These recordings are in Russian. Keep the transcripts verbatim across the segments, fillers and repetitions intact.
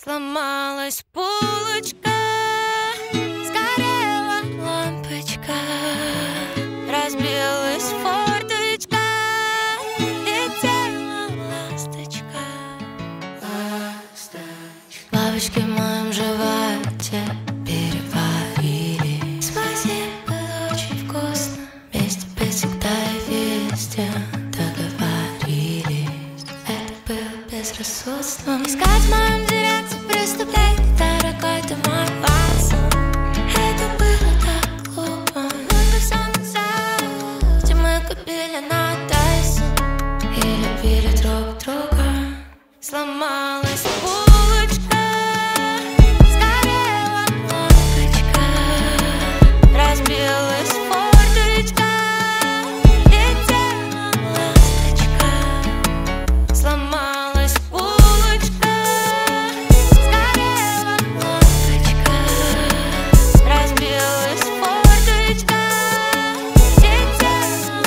Сломалась полочка, сгорела лампочка, разбилась форточка, летела ласточка. Ласточка. Лавочки в моем животе переварили. Спасибо, очень вкусно. Вместе быть всегда и везде договорились. Это было безрассудством. Искать в моем директе преступлений, дорогой ты мой ватсон. Это было так глупо. Мы все назад, где мы купили на Тайсон и любили друг друга. Сломалась булочка, сгорела лампочка, разбилась форточка, летела ласточка. Сломалась булочка, сгорела лампочка, разбилась форточка, летела.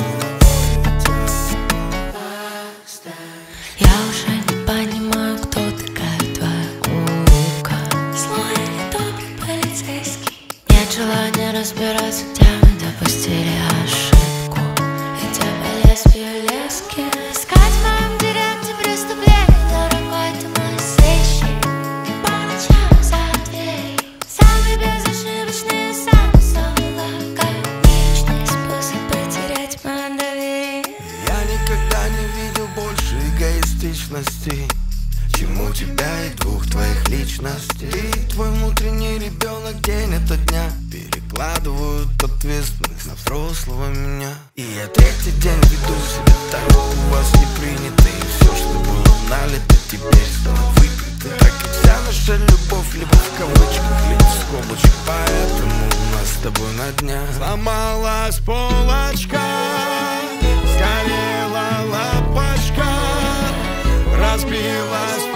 Я уже не понимаю, кто такая твоя кука. Злой или добрый полицейский? Нет желания разбираться, где мы допустили ошибку. Где по лезвию лески. Искать в моем директе преступлений, дорогой ты мой сыщик. По ночам за дверью самый безошибочный, самый лаконичный способ потерять мое доверие. Я никогда не видел больше эгоистичности, чем у тебя и двух твоих личностей. Ты и твой внутренний ребенок день ото дня перекладывают ответственность на взрослого меня. И я третий день веду себя так, как у вас не принято. И все, что было налито, теперь снова выпито. Так и вся наша любовь, либо в кавычках, либо в скобочках. Поэтому у нас с тобой на днях сломалась полочка, сгорела лампочка, разбилась